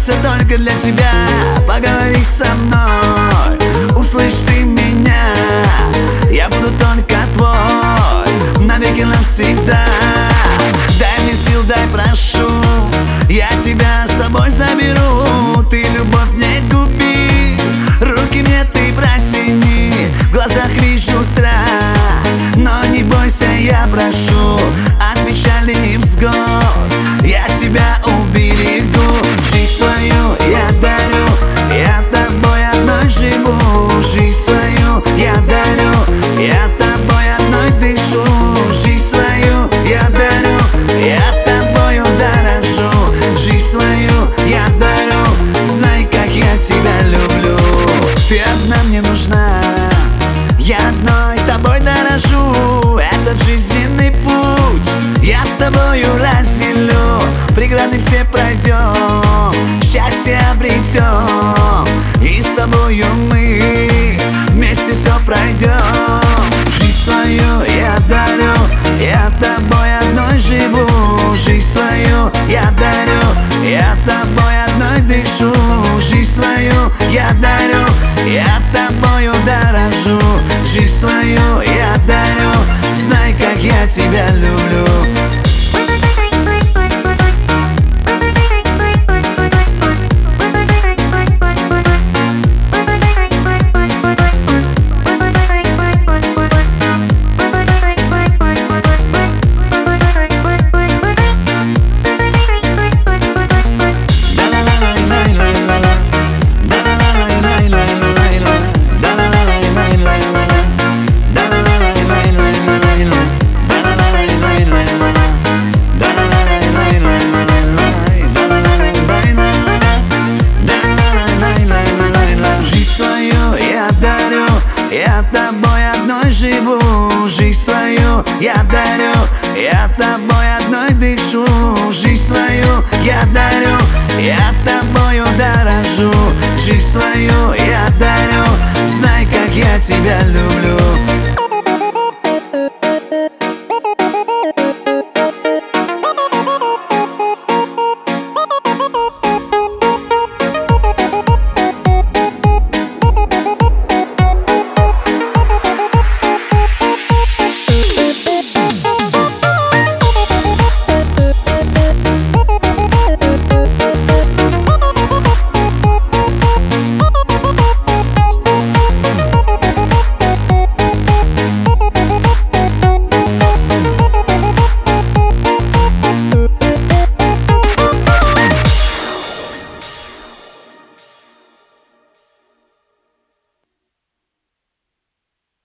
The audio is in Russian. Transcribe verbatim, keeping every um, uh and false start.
остался только для тебя. Поговори со мной, услышь ты меня. Я буду только твой, навеки навсегда. Дай мне сил, дай, прошу, я тебя с собой заберу. Ты любовь не губи, руки мне ты протяни. В глазах вижу страх, но не бойся, я прошу. От печали невзгод я тебя уберегу. Жизнь свою я дарю, я тобой одной живу. Жизнь свою я дарю, я тобой одной дышу. Жизнь свою я дарю, я тобою дорожу. Жизнь свою я дарю, знай, как я тебя люблю. Ты одна мне нужна, я одной тобой дорожу. Этот жизненный путь я с тобою разделю. Преграды все пройдем, счастье обретем, и с тобою мы вместе все пройдем. Жизнь свою я дарю, я тобой одной живу. Жизнь свою я дарю, я тобой одной дышу. Жизнь свою я дарю, я тобою дорожу. Жизнь свою я дарю, знай, как я тебя люблю. Я тобой одной живу. Жизнь свою я дарю, я тобой одной дышу. Жизнь свою я дарю, я тобою дорожу. Жизнь свою я дарю, знай, как я тебя люблю.